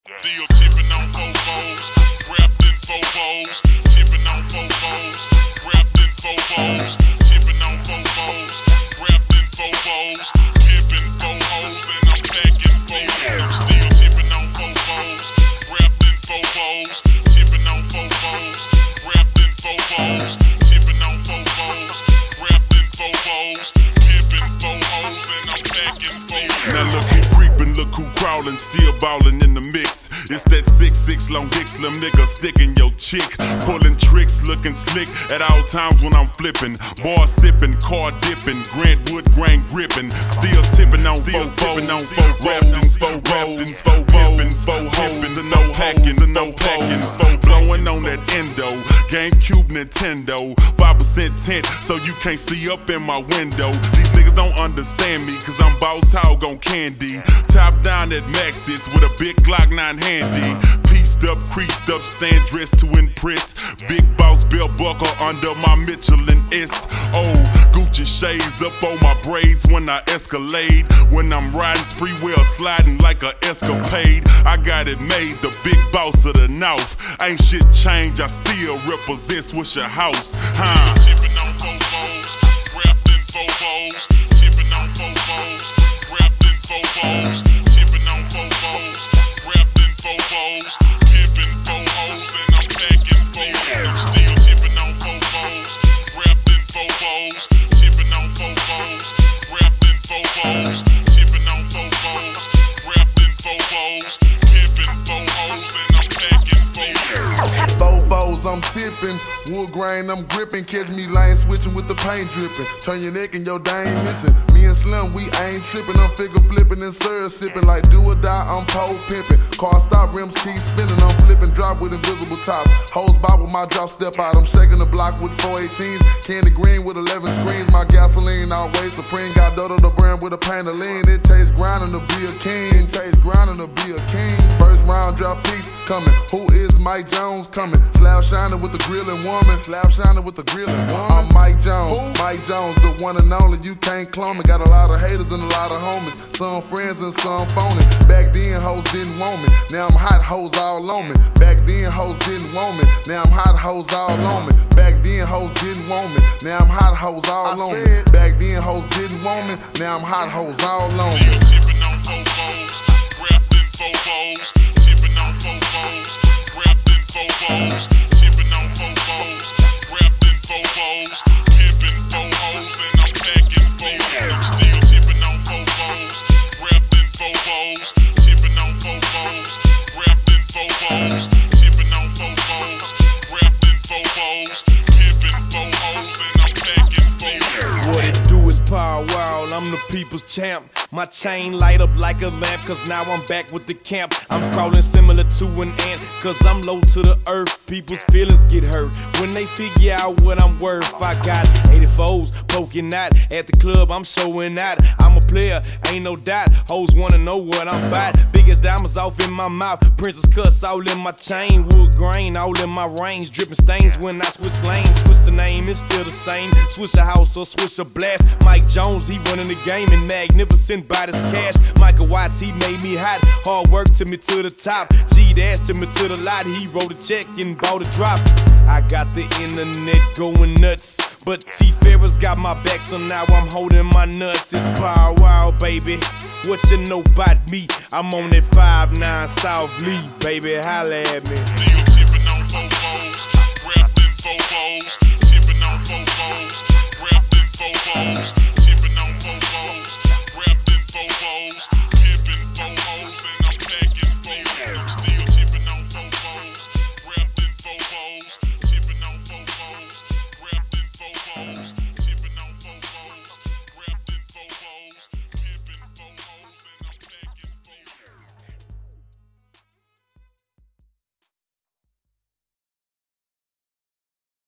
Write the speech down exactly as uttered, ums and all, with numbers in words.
Still tipping on fofos, wrapped in fofos, tipping on fofos, wrapped in fofos, tipping on fofos, wrapped in fofos, tipping fofos, and I'm packing fofos. I'm still tipping on fofos, wrapped in fofos, tipping on fofos, wrapped in fofos, tipping on fofos, wrapped in fofos, tipping fofos, and I'm packing fofos. Now look who creepin', look who crawlin', still ballin' in the mix. It's that six six long dick slim nigga sticking your chick, pulling tricks, looking slick at all times when I'm flipping. Bar sipping, car dipping, Grant Wood grain gripping, still tipping on still tipping on four wrapped in four rolls, four hoes, four hoes, and no packing, and no packing, blowing on that endo, GameCube, Nintendo, five percent tint, so you can't see up in my window. These niggas don't understand me, cause I'm boss hog on candy, top down at Maxis with a big Glock nine handy, pieced up, creased up, stand dressed to impress, big boss belt buckle under my Michelin S. Oh, Gucci shades up on my braids when I escalade, when I'm riding spree wheel sliding like a escapade. I got it made, the big boss of the North, ain't shit changed, I still represent Swisher House, huh? Tipping on fofos, wrapped in fofos, tipping on fofos, wrapped in fofos, tipping on fofos, wrapped in fofos, tipping fofos, and I'm packing fofos. I'm still tipping on fofos, wrapped in fofos, tipping on fofos, wrapped in fofos, tipping on fofos, wrapped in fofos, tipping fofos, and I'm packing fofos. Fofos, I'm tipping, wood grain, I'm gripping. Catch me lane switching with the paint dripping. Turn your neck and your dang missing. Me and Slim, we ain't tripping. I'm figure flipping and syrup sipping. Like do or die, I'm pole pimping. Car stop, rims keep spinning. I'm flipping, drop with invisible tops. Hoes bob with my drop, step out. I'm shaking the block with four eighteens. Candy green with eleven screens. My gasoline always supreme. Got Dodo the brand with a pain of lean. It tastes grinding to be a king. It tastes grinding to be a king. First round drop piece coming. Who is Mike Jones coming? Slab shining with the grilling woman. Slab shining with the grilling woman. I'm Mike Jones. Who? Mike Jones, the one and only. You can't clone me. Got a lot of haters and a lot of homies. Some friends and some phony. Back then hoes didn't want me. Now I'm hot hoes all on me. Back then hoes didn't want me. Now I'm hot hoes all on me. Back then hoes didn't want me. Now I'm hot hoes all on me. Back then hoes didn't want me. Now I'm hot hoes all on me. Still tipping on fofos, wrapped in fofos, tipping on fofos, wrapped in fofos, tipping on fofos, wrapped in fofos, tipping fofos, and I'm packing fofos. I'm still tipping on fofos, wrapped in fofos, tipping on fofos, wrapped in fofos, tipping on fofos, wrapped in fofos, tipping fofos, and I'm packing fofos. What it do is Power Wow, I'm the people's champ. My chain light up like a lamp, cause now I'm back with the camp. I'm crawling similar to an ant, cause I'm low to the earth. People's feelings get hurt when they figure out what I'm worth. I got eighty-fours poking out at the club, I'm showing out. I'm a player, ain't no doubt. Hoes wanna know what I'm about. Biggest diamonds off in my mouth, princess cuts all in my chain. Wood grain all in my range, dripping stains when I switch lanes. Switch the name, it's still the same. Switch a house or switch a blast. Mike Jones, he running the game and magnificent by this cash. Michael Watts, he made me hot. Hard work took me to the top. G-Dash took me to the lot. He wrote a check and bought a drop. I got the internet going nuts, but T-Ferris got my back, so now I'm holding my nuts. It's Power Wow, baby. What you know about me? I'm on that five nine South Lee, baby. Holla at me. Still tipping on fofos, wrapped in fofos,